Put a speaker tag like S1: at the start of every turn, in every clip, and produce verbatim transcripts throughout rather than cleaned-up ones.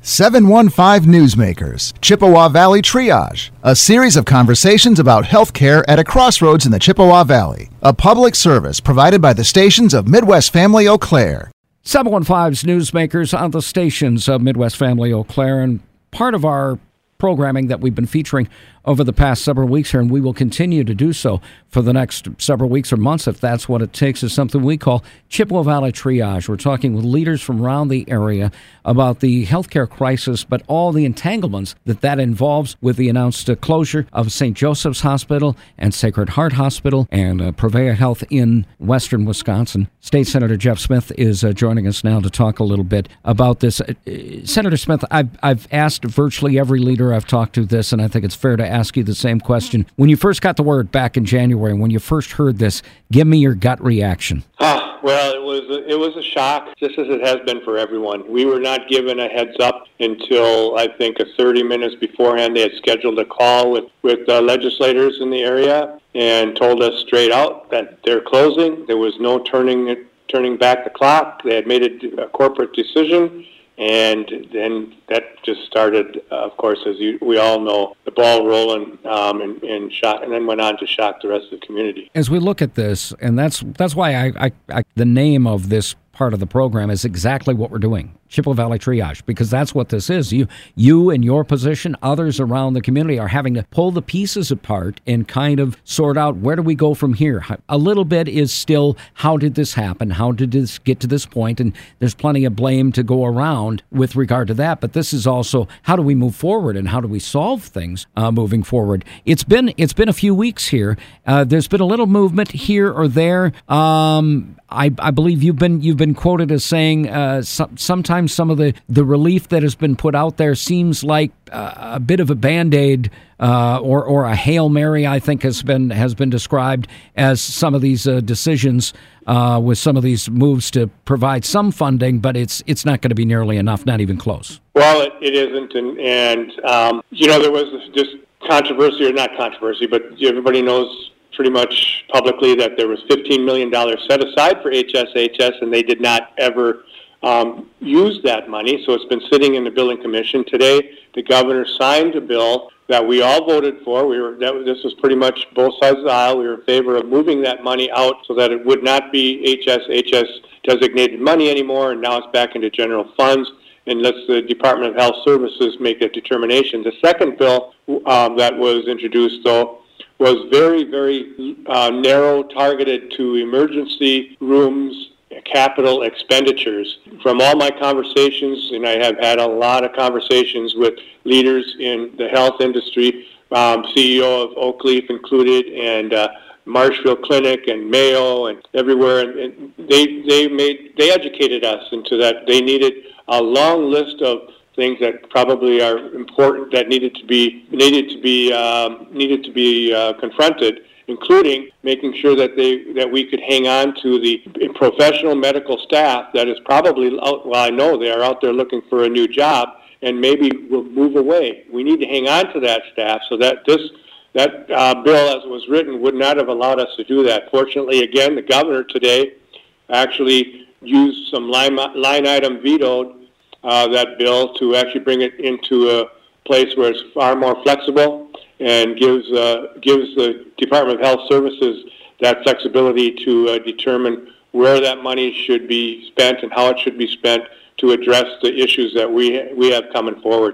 S1: seven one five Newsmakers, Chippewa Valley Triage, a series of conversations about healthcare at a crossroads in the Chippewa Valley. A public service provided by the stations of Midwest Family Eau Claire.
S2: seven one five's Newsmakers on the stations of Midwest Family Eau Claire, and part of our programming that we've been featuring over the past several weeks here, and we will continue to do so for the next several weeks or months if that's what it takes, is something we call Chippewa Valley Triage. We're talking with leaders from around the area about the healthcare crisis, but all the entanglements that that involves with the announced uh, closure of Saint Joseph's Hospital and Sacred Heart Hospital and uh, Prevea Health in western Wisconsin. State Senator Jeff Smith is uh, joining us now to talk a little bit about this. Uh, Senator Smith, I've, I've asked virtually every leader I've talked to this, and I think it's fair to ask you the same question. When you first got the word back in January, when you first heard this, give me your gut reaction.
S3: Ah, well, it was a, it was a shock, just as it has been for everyone. We were not given a heads up until, I think, a thirty minutes beforehand. They had scheduled a call with, with uh, legislators in the area and told us straight out that they're closing. There was no turning turning back the clock. They had made a, a corporate decision. And then that just started, uh, of course, as you, we all know, the ball rolling um, and, and shock, and then went on to shock the rest of the community.
S2: As we look at this, and that's that's why I, I, I the name of this part of the program is exactly what we're doing, Chippewa Valley Triage, because that's what this is. You, you in your position, others around the community are having to pull the pieces apart and kind of sort out, where do we go from here? A little bit is still, how did this happen? How did this get to this point? And there's plenty of blame to go around with regard to that. But this is also, how do we move forward and how do we solve things uh, moving forward? It's been it's been a few weeks here. Uh, there's been a little movement here or there. Um, I, I believe you've been you've been quoted as saying uh, so, sometimes some of the, the relief that has been put out there seems like uh, a bit of a Band-Aid uh, or or a Hail Mary, I think has been has been described as some of these uh, decisions uh, with some of these moves to provide some funding, but it's it's not going to be nearly enough, not even close.
S3: Well, it, it isn't, and, and um, you know, there was just controversy, or not controversy, but everybody knows pretty much publicly that there was fifteen million dollars set aside for H S H S, and they did not ever um, use that money. So it's been sitting in the Building Commission. Today, the governor signed a bill that we all voted for. We were that, this was pretty much both sides of the aisle. We were in favor of moving that money out so that it would not be H S H S designated money anymore, and now it's back into general funds, and lets the Department of Health Services make that determination. The second bill um, that was introduced, though, was very, very uh, narrow, targeted to emergency rooms, capital expenditures. From all my conversations, and I have had a lot of conversations with leaders in the health industry, um, C E O of Oakleaf included, and uh, Marshfield Clinic and Mayo and everywhere, and, and they they made they educated us into that they needed a long list of things that probably are important that needed to be needed to be um, needed to be uh, confronted, including making sure that they that we could hang on to the professional medical staff that is probably out, well, I know they are out there looking for a new job and maybe will move away. We need to hang on to that staff so that this that uh, bill, as it was written, would not have allowed us to do that. Fortunately, again, the governor today actually used some line, line item vetoed Uh, that bill to actually bring it into a place where it's far more flexible and gives uh, gives the Department of Health Services that flexibility to uh, determine where that money should be spent and how it should be spent to address the issues that we we have coming forward.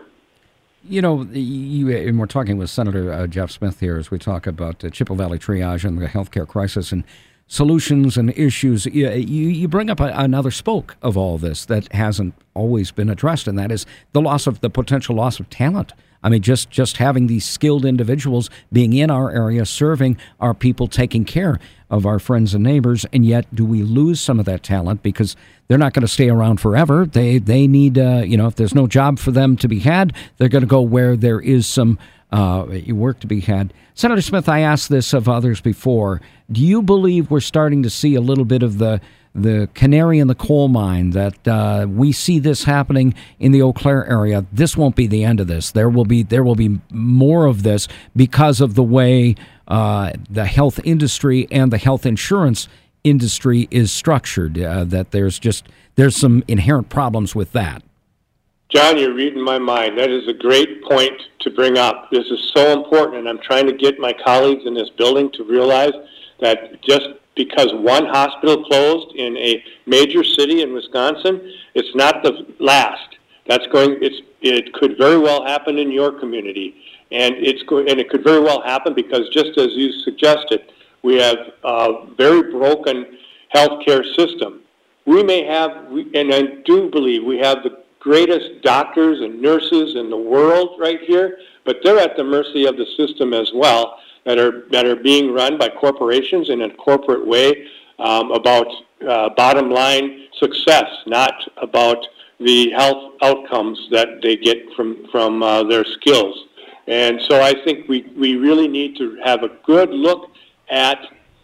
S2: You know, you, and we're talking with Senator uh, Jeff Smith here as we talk about uh, Chippewa Valley Triage and the healthcare crisis and solutions and issues. You, you bring up a, another spoke of all this that hasn't always been addressed, and that is the loss of the potential loss of talent. I mean, just, just having these skilled individuals being in our area, serving our people, taking care of our friends and neighbors, and yet do we lose some of that talent because they're not going to stay around forever? They they need, uh, you know, if there's no job for them to be had, they're going to go where there is some uh, work to be had. Senator Smith, I asked this of others before. Do you believe we're starting to see a little bit of the the canary in the coal mine, that uh, we see this happening in the Eau Claire area? This won't be the end of this. There will be there will be more of this because of the way uh, the health industry and the health insurance industry is structured. Uh, that there's just there's some inherent problems with that.
S3: John, you're reading my mind. That is a great point to bring up. This is so important, and I'm trying to get my colleagues in this building to realize that just because one hospital closed in a major city in Wisconsin, it's not the last. That's going. It's it could very well happen in your community, and it's go, and it could very well happen because just as you suggested, we have a very broken healthcare system. We may have, and I do believe we have the greatest doctors and nurses in the world right here, but they're at the mercy of the system as well, that are that are being run by corporations in a corporate way um, about uh, bottom line success, not about the health outcomes that they get from from uh, their skills. And so I think we, we really need to have a good look at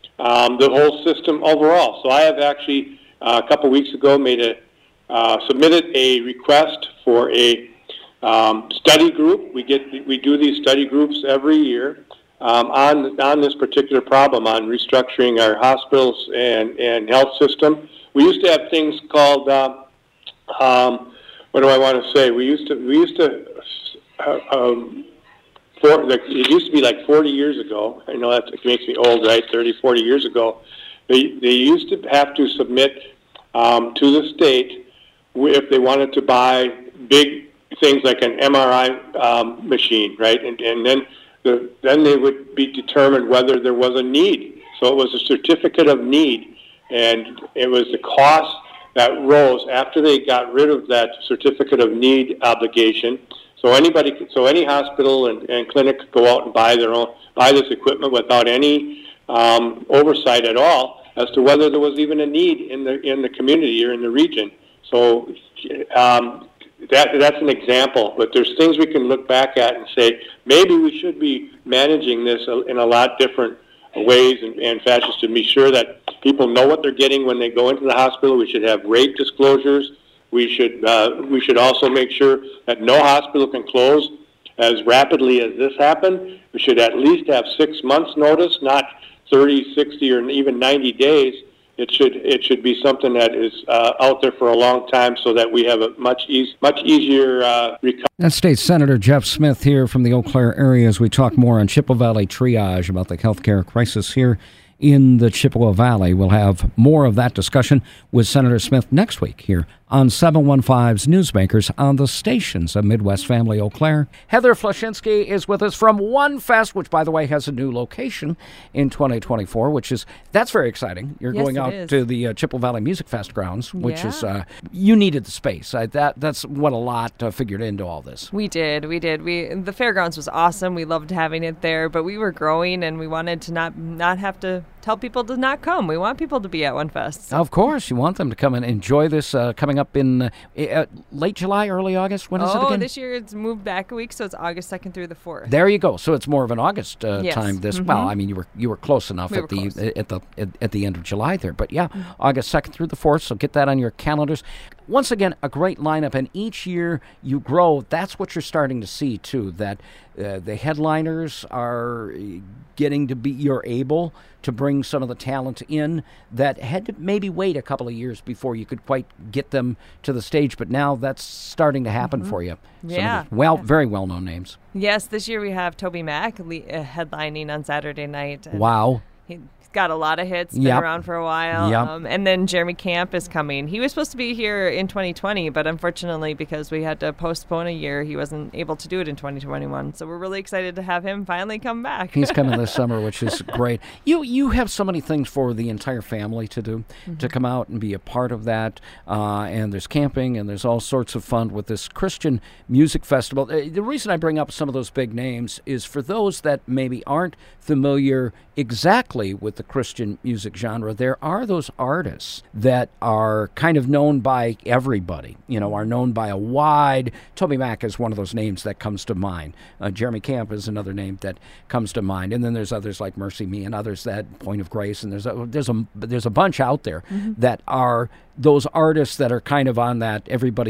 S3: um, the whole system overall. So I have actually uh, a couple weeks ago made a Uh, submitted a request for a um, study group. We get we do these study groups every year um, on on this particular problem, on restructuring our hospitals and, and health system. We used to have things called uh, um, what do I want to say? We used to we used to uh, um, for, like, it used to be like forty years ago. I know that makes me old, right? thirty, forty years ago, they they used to have to submit um, to the state if they wanted to buy big things like an M R I um, machine, right? And, and then the, then they would be determined whether there was a need. So it was a certificate of need, and it was the cost that rose after they got rid of that certificate of need obligation. So anybody, so any hospital and, and clinic could go out and buy their own, buy this equipment without any um, oversight at all as to whether there was even a need in the in the community or in the region. So um, that that's an example, but there's things we can look back at and say maybe we should be managing this in a lot different ways and, and fashions to be sure that people know what they're getting when they go into the hospital. We should have rate disclosures. We should uh, we should also make sure that no hospital can close as rapidly as this happened. We should at least have six months notice, not thirty, sixty, or even ninety days. It should it should be something that is uh, out there for a long time, so that we have a much eas- much easier uh, recovery.
S2: That's State Senator Jeff Smith here from the Eau Claire area as we talk more on Chippewa Valley Triage about the healthcare crisis here in the Chippewa Valley. We'll have more of that discussion with Senator Smith next week here on seven one five's Newsmakers on the stations of Midwest Family Eau Claire. Heather Flashinsky is with us from One Fest, which, by the way, has a new location in twenty twenty-four, which is, that's very exciting. You're
S4: yes,
S2: going out
S4: is.
S2: to the uh, Chippewa Valley Music Fest grounds, which
S4: yeah.
S2: is, uh, you needed the space. I, that That's what a lot uh, figured into all this.
S4: We did, we did. We The fairgrounds was awesome. We loved having it there, but we were growing, and we wanted to not, not have to tell people to not come. We want people to be at One Fest.
S2: Of course, you want them to come and enjoy this uh, coming up in uh, uh, late July, early August. When is
S4: oh,
S2: it again?
S4: This year it's moved back a week, so it's August second through the fourth.
S2: There you go. So it's more of an August uh,
S4: yes.
S2: time. This
S4: mm-hmm.
S2: well, I mean, you were you were close enough
S4: we
S2: at
S4: were
S2: the
S4: close.
S2: at the at, at the end of July there. But yeah, mm-hmm. August second through the fourth. So get that on your calendars. Once again, a great lineup, and each year you grow. That's what you're starting to see too. That uh, the headliners are getting to be. You're able to bring some of the talent in that had to maybe wait a couple of years before you could quite get them to the stage. But now that's starting to happen
S4: mm-hmm.
S2: for you.
S4: Yeah.
S2: Some well,
S4: yeah.
S2: very well-known names.
S4: Yes, this year we have Toby Mac le- uh, headlining on Saturday night. And
S2: wow.
S4: He, got a lot of hits, been
S2: yep.
S4: around for a while.
S2: Yep.
S4: Um, and then Jeremy Camp is coming. He was supposed to be here in twenty twenty, but unfortunately, because we had to postpone a year, he wasn't able to do it in twenty twenty-one. So we're really excited to have him finally come back.
S2: He's coming this summer, which is great. You you have so many things for the entire family to do, mm-hmm. to come out and be a part of that. Uh, and there's camping, and there's all sorts of fun with this Christian music festival. The reason I bring up some of those big names is for those that maybe aren't familiar exactly with the Christian music genre, there are those artists that are kind of known by everybody, you know, are known by a wide... Toby Mac is one of those names that comes to mind. Uh, Jeremy Camp is another name that comes to mind. And then there's others like Mercy Me and others that Point of Grace, and there's a, there's a, there's a bunch out there mm-hmm. that are those artists that are kind of on that everybody's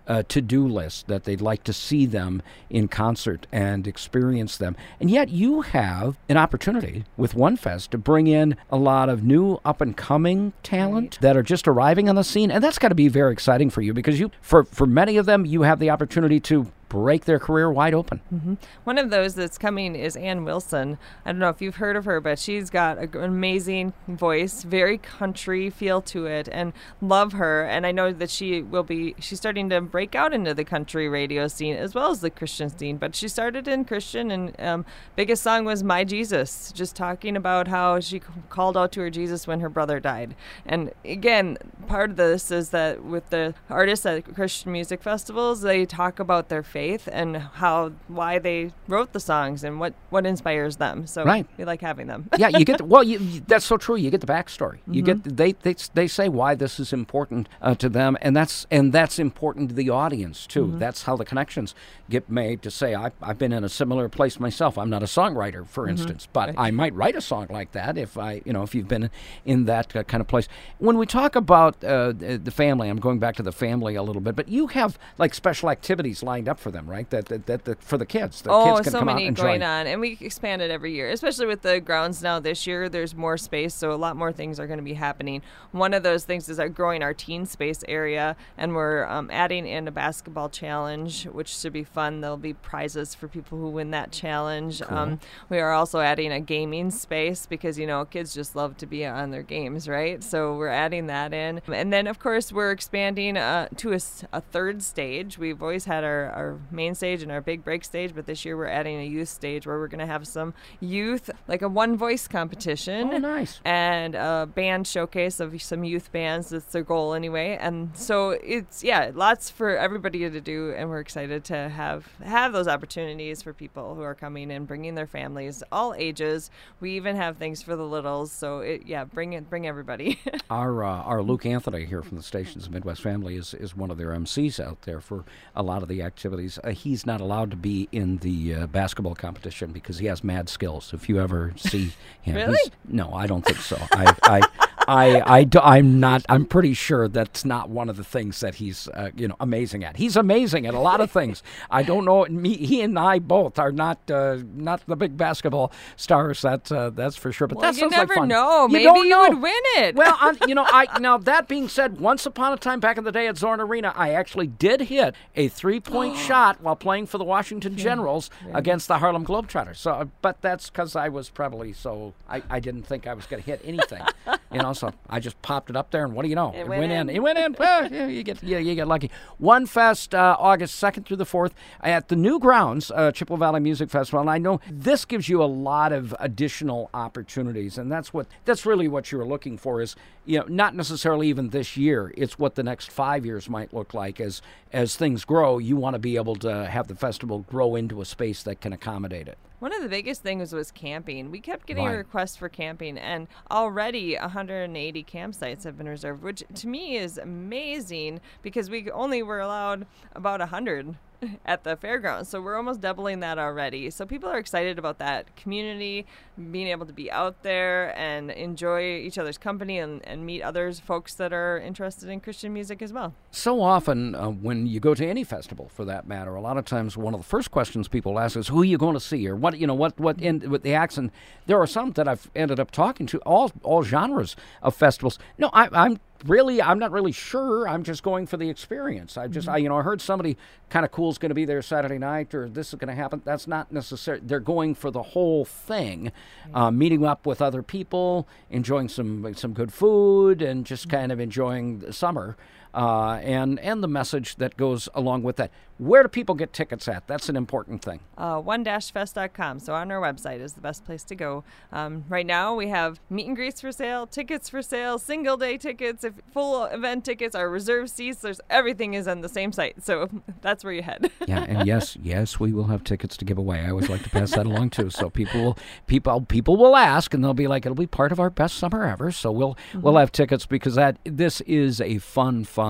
S2: uh, to-do list that they'd like to see them in concert and experience them. And yet you have an opportunity with OneFest to bring in a lot of new up-and-coming talent right. that are just arriving on the scene. And that's got to be very exciting for you because you, for, for many of them, you have the opportunity to break their career wide open.
S4: Mm-hmm. One of those that's coming is Ann Wilson. I don't know if you've heard of her, but she's got an amazing voice, very country feel to it, and love her. And I know that she will be, she's starting to break out into the country radio scene as well as the Christian scene. But she started in Christian, and um, biggest song was My Jesus, just talking about how she called out to her Jesus when her brother died. And again, part of this is that with the artists at Christian music festivals, they talk about their faith faith and how why they wrote the songs and what, what inspires them. So
S2: right.
S4: we like having them.
S2: yeah, you get the, well. You, you, that's so true. You get the backstory. Mm-hmm. You get the, they they they say why this is important uh, to them, and that's and that's important to the audience too. Mm-hmm. That's how the connections get made. To say I I've been in a similar place myself. I'm not a songwriter, for mm-hmm. instance, but right. I might write a song like that if I you know if you've been in that uh, kind of place. When we talk about uh, the family, I'm going back to the family a little bit, but you have like special activities lined up for them, right? That that, that, that for the kids. The
S4: oh,
S2: kids can
S4: so
S2: come
S4: many
S2: out and
S4: going
S2: join.
S4: on, and we expand it every year, especially with the grounds now this year. There's more space, so a lot more things are going to be happening. One of those things is our growing our teen space area, and we're um, adding in a basketball challenge, which should be fun. There'll be prizes for people who win that challenge.
S2: Cool.
S4: Um, we are also adding a gaming space because, you know, kids just love to be on their games, right? So we're adding that in. And then, of course, we're expanding uh, to a, a third stage. We've always had our, our main stage and our big break stage, but this year we're adding a youth stage where we're going to have some youth, like a one voice competition.
S2: Oh, nice.
S4: And a band showcase of some youth bands. That's their goal anyway. And so it's, yeah, lots for everybody to do, and we're excited to have have those opportunities for people who are coming and bringing their families, all ages. We even have things for the littles. So it, yeah, bring it, bring everybody.
S2: our uh, our Luke Anthony here from the stations of Midwest Family is, is one of their M Cs out there for a lot of the activities. Uh, he's not allowed to be in the uh, basketball competition because he has mad skills. If you ever see him,
S4: really?
S2: He's, no, I don't think so. I, I, I, I, do, I'm not. I'm pretty sure that's not one of the things that he's, uh, you know, amazing at. He's amazing at a lot of things. I don't know. Me, he and I both are not, uh, not the big basketball stars. That's uh, that's for sure. But
S4: well,
S2: that
S4: you
S2: sounds
S4: never
S2: like fun.
S4: know.
S2: You
S4: Maybe
S2: don't
S4: you
S2: know.
S4: would win it.
S2: Well, I, you know, I now that being said, once upon a time back in the day at Zorn Arena, I actually did hit a three-point shot while playing for the Washington Generals yeah. against the Harlem Globetrotters. So, uh, but that's because I was probably so I, I didn't think I was going to hit anything, you know. So I just popped it up there, and what do you know?
S4: It,
S2: it
S4: went,
S2: went in.
S4: in.
S2: It went in. Well, yeah, you get yeah, you get lucky. OneFest, uh, August second through the fourth at the new grounds, uh, Chippewa Valley Music Festival. And I know this gives you a lot of additional opportunities, and that's what that's really what you're looking for. Is you know not necessarily even this year. It's what the next five years might look like as as things grow. You want to be able to have the festival grow into a space that can accommodate it.
S4: One of the biggest things was camping. We kept getting
S2: right.
S4: requests for camping, and already one hundred eighty campsites have been reserved, which to me is amazing because we only were allowed about one hundred at the fairgrounds. So we're almost doubling that already. So people are excited about that community, being able to be out there and enjoy each other's company and, and meet others, folks that are interested in Christian music as well.
S2: So often uh, when you go to any festival, for that matter, a lot of times one of the first questions people ask is, who are you going to see? Or what, you know, what, what in with the acts. And there are some that I've ended up talking to, all all genres of festivals. No, I, I'm Really, I'm not really sure. I'm just going for the experience. I just, mm-hmm. I, you know, I heard somebody kind of cool is going to be there Saturday night, or this is going to happen. That's not necessary. They're going for the whole thing, mm-hmm. uh, meeting up with other people, enjoying some some good food, and just mm-hmm. kind of enjoying the summer. Uh, and and the message that goes along with that. Where do people get tickets at? That's an important thing.
S4: Uh, one dash fest dot com. So on our website is the best place to go. Um, right now we have meet and greets for sale, tickets for sale, single day tickets, if full event tickets, our reserved seats. There's everything is on the same site. So that's where you head.
S2: Yeah, and yes, yes, we will have tickets to give away. I always like to pass that along too. So people will people people will ask, and they'll be like, it'll be part of our best summer ever. So we'll mm-hmm. we'll have tickets because that this is a fun fun.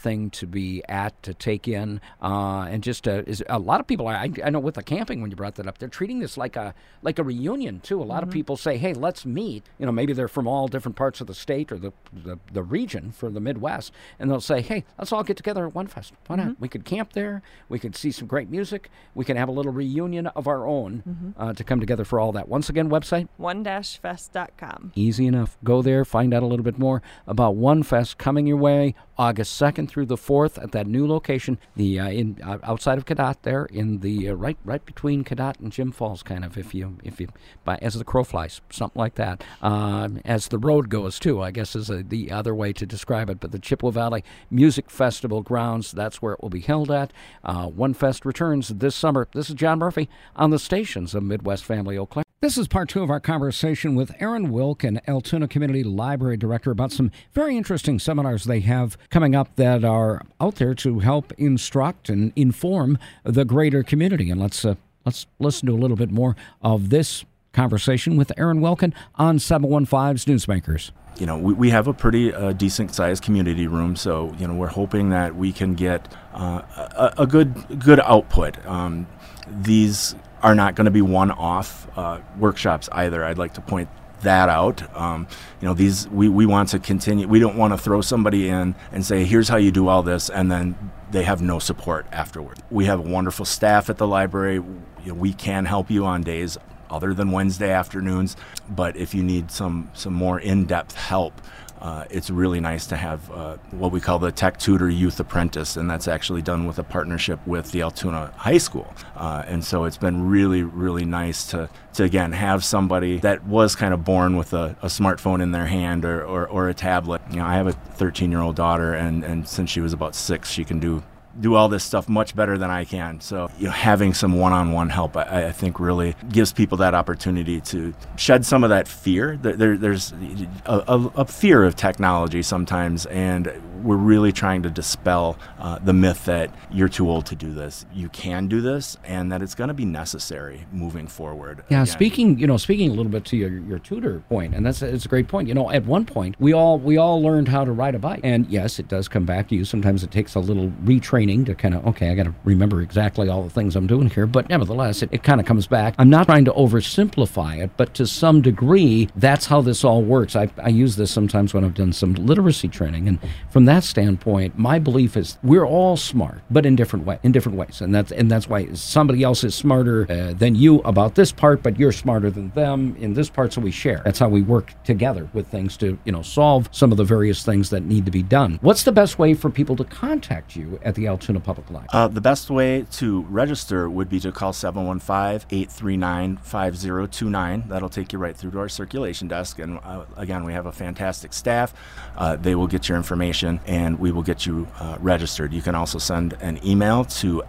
S2: thing to be at, to take in, uh, and just uh, is a lot of people. I, I know with the camping, when you brought that up, they're treating this like a like a reunion too. A lot mm-hmm. of people say, "Hey, let's meet." You know, maybe they're from all different parts of the state or the the, the region for the Midwest, and they'll say, "Hey, let's all get together at OneFest. Why not? Mm-hmm. We could camp there. We could see some great music. We can have a little reunion of our own mm-hmm. uh, to come together for all that." Once again, website
S4: one dash fest dot com.
S2: Easy enough. Go there, find out a little bit more about OneFest coming your way August second through the fourth at that new location, the uh, in uh, outside of Cadott, there in the uh, right right between Cadott and Jim Falls, kind of, if you if you by as the crow flies, something like that. Uh, as the road goes too, I guess is a, the other way to describe it. But the Chippewa Valley Music Festival grounds, that's where it will be held at. Uh, OneFest returns this summer. This is John Murphy on the stations of Midwest Family Eau Claire. This is part two of our conversation with Aaron Wilk, Altoona Community Library Director, about some very interesting seminars they have coming up that are out there to help instruct and inform the greater community. And let's uh, let's listen to a little bit more of this conversation with Aaron Wilk on seven one five's Newsmakers.
S5: You know, we, we have a pretty uh, decent-sized community room, so, you know, we're hoping that we can get uh, a, a good good output. Um, these are not going to be one-off uh, workshops either. I'd like to point that out. Um, you know, these we, we want to continue. We don't want to throw somebody in and say, here's how you do all this, and then they have no support afterward. We have a wonderful staff at the library. You know, we can help you on days other than Wednesday afternoons, but if you need some, some more in-depth help, Uh, it's really nice to have uh, what we call the Tech Tutor Youth Apprentice, and that's actually done with a partnership with the Altoona High School. Uh, and so it's been really, really nice to, to again, have somebody that was kind of born with a, a smartphone in their hand or, or, or a tablet. You know, I have a thirteen-year-old daughter, and, and since she was about six, she can do do all this stuff much better than I can. So, you know, having some one-on-one help, I, I think really gives people that opportunity to shed some of that fear. There, there, there's a, a, a fear of technology sometimes, and we're really trying to dispel uh, the myth that you're too old to do this. You can do this, and that it's going to be necessary moving forward.
S2: Yeah,
S5: Again,
S2: speaking, you know, speaking a little bit to your, your tutor point, and that's it's a great point. You know, at one point, we all we all learned how to ride a bike, and yes, it does come back to you. Sometimes it takes a little retraining to kind of, okay, I got to remember exactly all the things I'm doing here, but nevertheless, it, it kind of comes back. I'm not trying to oversimplify it, but to some degree, that's how this all works. I, I use this sometimes when I've done some literacy training, and from that standpoint, my belief is we're all smart, but in different way, in different ways, and that's and that's why somebody else is smarter uh, than you about this part, but you're smarter than them in this part, so we share. That's how we work together with things to, you know, solve some of the various things that need to be done. What's the best way for people to contact you at the Altoona Public Library?
S5: Uh, the best way to register would be to call seven one five, eight three nine, five zero two nine. That'll take you right through to our circulation desk. And uh, again, we have a fantastic staff. Uh, they will get your information, and we will get you uh, registered. You can also send an email to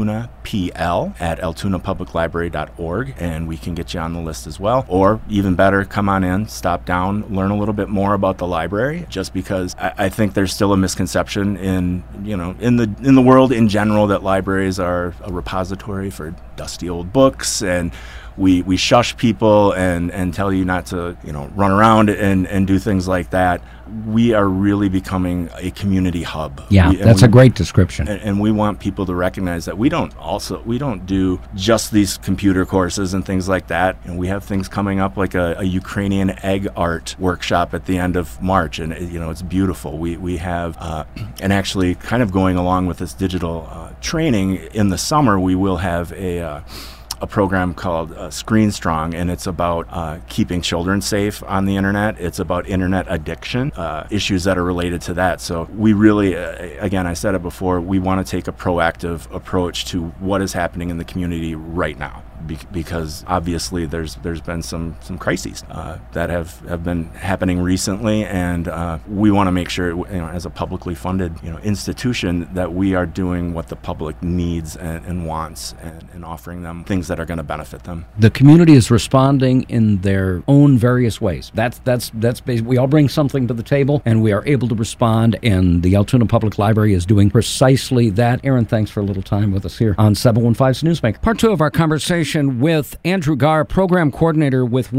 S5: altoonapl at altoona public library dot org, and we can get you on the list as well. Or even better, come on in, stop down, learn a little bit more about the library, just because I, I think there's still a misconception in, you know, in the in the world in general that libraries are a repository for dusty old books, and we we shush people and and tell you not to, you know, run around and and do things like that. We are really becoming a community hub.
S2: Yeah,
S5: we,
S2: that's
S5: we,
S2: a great description.
S5: And, and we want people to recognize that we don't also we don't do just these computer courses and things like that. And we have things coming up like a, a Ukrainian egg art workshop at the end of March, and you know, it's beautiful. We we have uh, and actually kind of going along with this digital uh, training in the summer, we will have a. Uh, a program called uh, Screen Strong, and it's about uh, keeping children safe on the internet. It's about internet addiction, uh, issues that are related to that. So we really, uh, again, I said it before, we want to take a proactive approach to what is happening in the community right now. Be- because obviously there's there's been some some crises uh, that have, have been happening recently, and uh, we want to make sure, you know, as a publicly funded, you know, institution, that we are doing what the public needs and, and wants, and, and offering them things that are going to benefit them.
S2: The community is responding in their own various ways. That's that's that's basically, we all bring something to the table, and we are able to respond. And the Altoona Public Library is doing precisely that. Aaron, thanks for a little time with us here on seven one five's Newsmaker. Part two of our conversation with Andrew Garr, program coordinator with W E M A,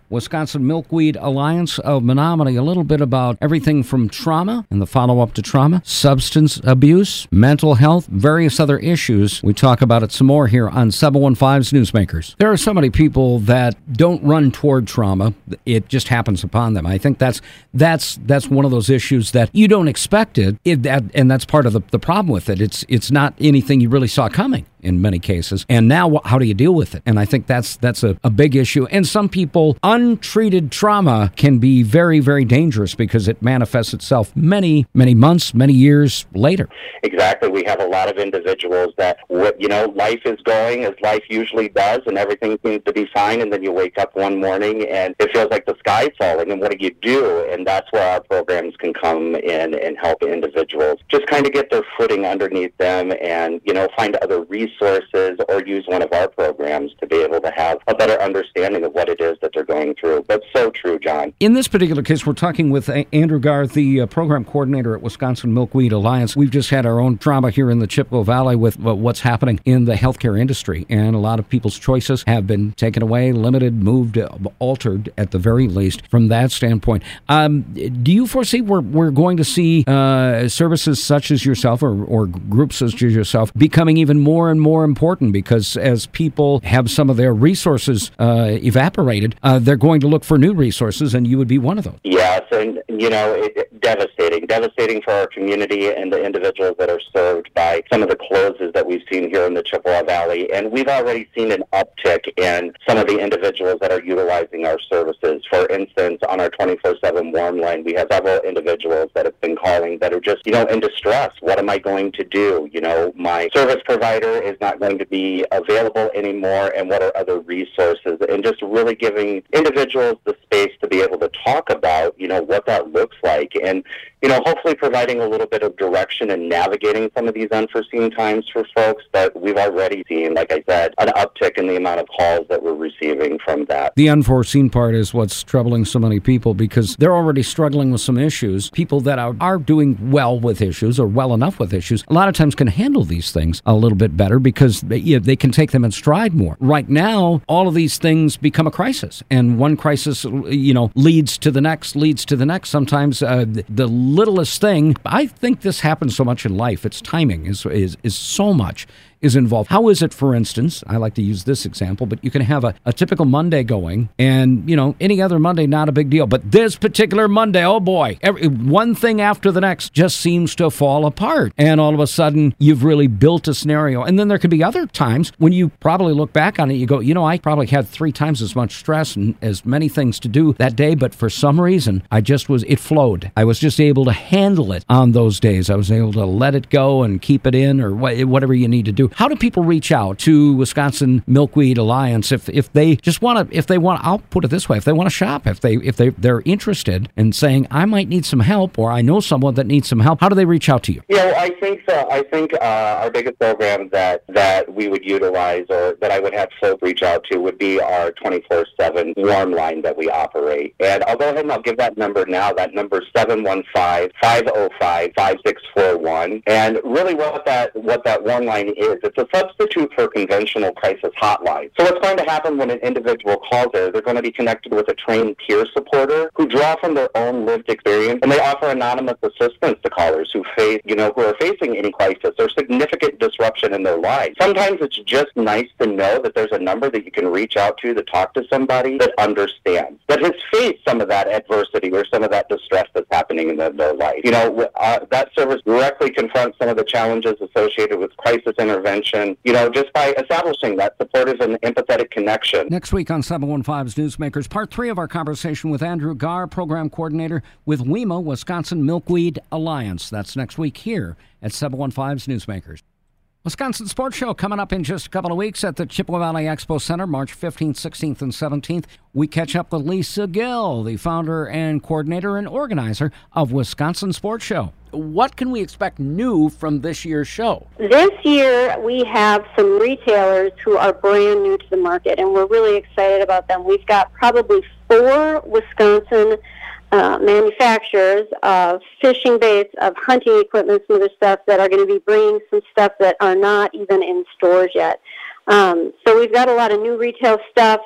S2: Wisconsin Milkweed Alliance of Menominee, a little bit about everything from trauma and the follow-up to trauma, substance abuse, mental health, various other issues. We talk about it some more here on seven one five's Newsmakers. There are so many people that don't run toward trauma. It just happens upon them. I think that's that's that's one of those issues that you don't expect it, it that, and that's part of the, the problem with it. It's it's not anything you really saw coming in many cases. And now how do you deal with it? And I think that's that's a, a big issue. And some people, untreated trauma can be very, very dangerous because it manifests itself many, many months, many years later.
S6: Exactly. We have a lot of individuals that, you know, life is going as life usually does, and everything seems to be fine, and then you wake up one morning and it feels like the sky's falling, and what do you do? And that's where our programs can come in and help individuals just kind of get their footing underneath them and, you know, find other resources resources or use one of our programs to be able to have a better understanding of what it is that they're going through. That's so true, John.
S2: In this particular case, we're talking with Andrew Garth, the uh, program coordinator at Wisconsin Milkweed Alliance. We've just had our own trauma here in the Chippewa Valley with uh, what's happening in the healthcare industry, and a lot of people's choices have been taken away, limited, moved, uh, altered at the very least from that standpoint. Um, do you foresee we're, we're going to see uh, services such as yourself or, or groups such as yourself becoming even more and more more important because as people have some of their resources uh, evaporated, uh, they're going to look for new resources, and you would be one of those.
S6: Yes, and, you know, it, it, devastating. Devastating for our community and the individuals that are served by some of the closes that we've seen here in the Chippewa Valley. And we've already seen an uptick in some of the individuals that are utilizing our services. For instance, on our twenty-four seven warm line, we have several individuals that have been calling that are just, you know, in distress. What am I going to do? You know, my service provider is not going to be available anymore, and what are other resources? And just really giving individuals the space to be able to talk about, you know, what that looks like, and, you know, hopefully providing a little bit of direction and navigating some of these unforeseen times for folks. But we've already seen, like I said, an uptick in the amount of calls that we're receiving from that.
S2: The unforeseen part is what's troubling so many people because they're already struggling with some issues. People that are, are doing well with issues or well enough with issues, a lot of times can handle these things a little bit better because they, you know, they can take them in stride more. Right now, all of these things become a crisis, and one crisis, you know, leads to the next, leads to the next. Sometimes uh, the littlest thing, I think this happens so much in life, it's timing is, is, is so much is involved. How is it, for instance, I like to use this example, but you can have a, a typical Monday going and, you know, any other Monday, not a big deal. But this particular Monday, oh boy, every, one thing after the next just seems to fall apart. And all of a sudden, you've really built a scenario. And then there could be other times when you probably look back on it, you go, you know, I probably had three times as much stress and as many things to do that day, but for some reason, I just was, it flowed. I was just able to handle it on those days. I was able to let it go and keep it in or wh- whatever you need to do. How do people reach out to Wisconsin Milkweed Alliance if if they just want to, if they want, I'll put it this way, if they want to shop, if they if they they're interested in saying I might need some help or I know someone that needs some help, how do they reach out to you?
S6: Yeah, well, I think so. I think uh, our biggest program that that we would utilize or that I would have folks reach out to would be our twenty-four seven warm line that we operate. And I'll go ahead and I'll give that number now. That number is seven one five, five oh five, five six four one. And really what that what that warm line is, it's a substitute for conventional crisis hotline. So what's going to happen when an individual calls there, they're going to be connected with a trained peer supporter who draw from their own lived experience, and they offer anonymous assistance to callers who face, you know, who are facing any crisis or significant disruption in their lives. Sometimes it's just nice to know that there's a number that you can reach out to to talk to somebody that understands, that has faced some of that adversity or some of that distress that's happening in their, their life. You know, uh, that service directly confronts some of the challenges associated with crisis intervention, you know, just by establishing that supportive and empathetic connection.
S2: Next week on seven one five's Newsmakers, part three of our conversation with Andrew Garr, program coordinator with W I M A, Wisconsin Milkweed Alliance. That's next week here at seven one five's Newsmakers. Wisconsin Sports Show coming up in just a couple of weeks at the Chippewa Valley Expo Center, March fifteenth, sixteenth, and seventeenth. We catch up with Lisa Gill, the founder and coordinator and organizer of Wisconsin Sports Show. What can we expect new from this year's show?
S7: This year, we have some retailers who are brand new to the market, and we're really excited about them. We've got probably four Wisconsin uh, manufacturers of fishing baits, of hunting equipment, some other stuff that are going to be bringing some stuff that are not even in stores yet. Um, so we've got a lot of new retail stuff.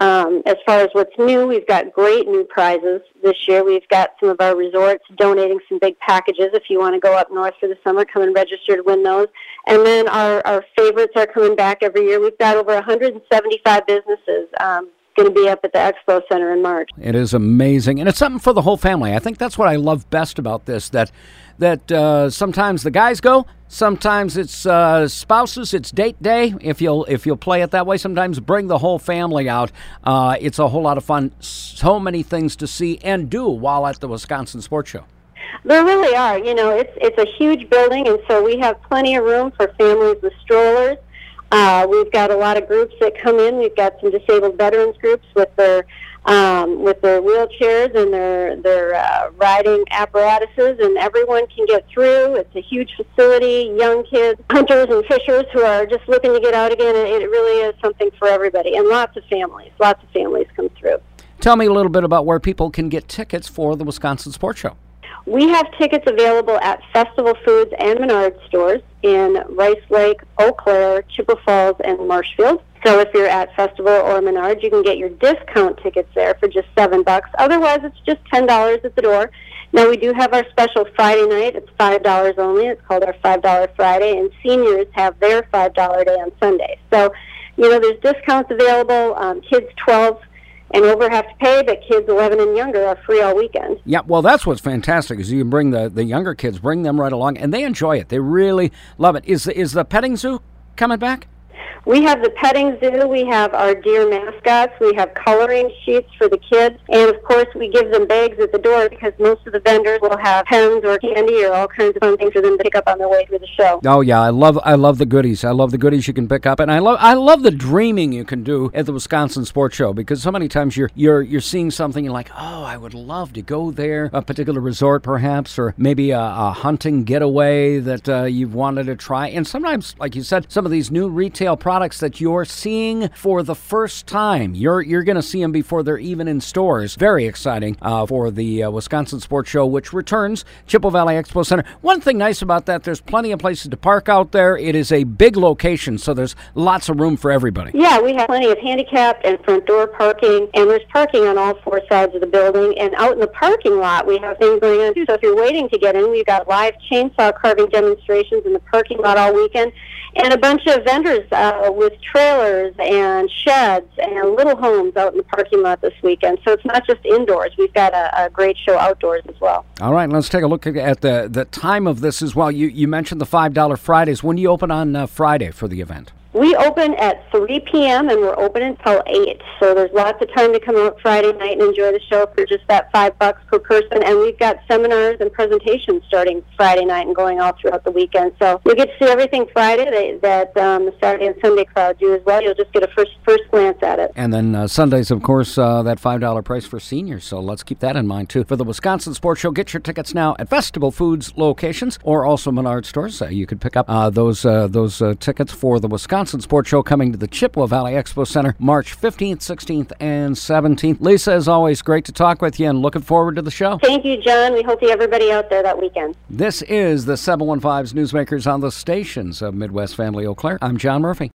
S7: Um, as far as what's new, we've got great new prizes this year. We've got some of our resorts donating some big packages. If you want to go up north for the summer, come and register to win those. And then our, our favorites are coming back every year. We've got over one hundred seventy-five businesses um, going to be up at the Expo Center in March.
S2: It is amazing, and it's something for the whole family. I think that's what I love best about this, that that uh, sometimes the guys go, sometimes it's uh, spouses, it's date day, if you'll if you'll play it that way. Sometimes bring the whole family out. Uh, it's a whole lot of fun. So many things to see and do while at the Wisconsin Sports Show.
S7: There really are. You know, it's it's a huge building, and so we have plenty of room for families with strollers. Uh, we've got a lot of groups that come in. We've got some disabled veterans groups with their um, with their wheelchairs and their their uh, riding apparatuses, and everyone can get through. It's a huge facility. Young kids, hunters and fishers who are just looking to get out again. It really is something for everybody, and lots of families. Lots of families come through.
S2: Tell me a little bit about where people can get tickets for the Wisconsin Sports Show.
S7: We have tickets available at Festival Foods and Menards stores in Rice Lake, Eau Claire, Chippewa Falls, and Marshfield. So if you're at Festival or Menards, you can get your discount tickets there for just seven bucks. Otherwise, it's just ten dollars at the door. Now, we do have our special Friday night. It's five dollars only. It's called our five dollar Friday, and seniors have their five dollar day on Sunday. So, you know, there's discounts available. Um, kids twelve and over have to pay, but kids eleven and younger are free all weekend.
S2: Yeah, well, that's what's fantastic is you can bring the, the younger kids, bring them right along, and they enjoy it. They really love it. Is, is the petting zoo coming back?
S7: We have the petting zoo, we have our deer mascots, we have coloring sheets for the kids, and of course we give them bags at the door because most of the vendors will have pens or candy or all kinds of fun things for them to pick up on their way through the show.
S2: Oh yeah, I love I love the goodies. I love the goodies you can pick up, and I love I love the dreaming you can do at the Wisconsin Sports Show, because so many times you're you're you're seeing something and you're like, oh, I would love to go there, a particular resort perhaps, or maybe a, a hunting getaway that uh, you've wanted to try, and sometimes, like you said, some of these new retail products products that you're seeing for the first time. You're you're going to see them before they're even in stores. Very exciting uh, for the uh, Wisconsin Sports Show, which returns Chippewa Valley Expo Center. One thing nice about that, there's plenty of places to park out there. It is a big location, so there's lots of room for everybody.
S7: Yeah, we have plenty of handicapped and front door parking, and there's parking on all four sides of the building. And out in the parking lot, we have things going on too. So if you're waiting to get in, we've got live chainsaw carving demonstrations in the parking lot all weekend, and a bunch of vendors uh, with trailers and sheds and little homes out in the parking lot this weekend. So it's not just indoors. We've got a, a great show outdoors as well.
S2: All right, let's take a look at the, the time of this as well. You, you mentioned the five dollar Fridays. When do you open on uh, Friday for the event?
S7: We open at three p.m. and we're open until eight. So there's lots of time to come out Friday night and enjoy the show for just that five bucks per person. And we've got seminars and presentations starting Friday night and going all throughout the weekend. So you'll get to see everything Friday that, that um, the Saturday and Sunday crowd do as well. You'll just get a first first glance at it.
S2: And then uh, Sundays, of course, uh, that five dollar price for seniors. So let's keep that in mind, too. For the Wisconsin Sports Show, get your tickets now at Festival Foods locations or also Menards stores. Uh, you could pick up uh, those, uh, those uh, tickets for the Wisconsin Sports Show coming to the Chippewa Valley Expo Center March fifteenth, sixteenth, and seventeenth. Lisa, as always, great to talk with you and looking forward to the show.
S7: Thank you, John. We hope to see everybody out there that weekend.
S2: This is the seven one five's Newsmakers on the stations of Midwest Family Eau Claire. I'm John Murphy.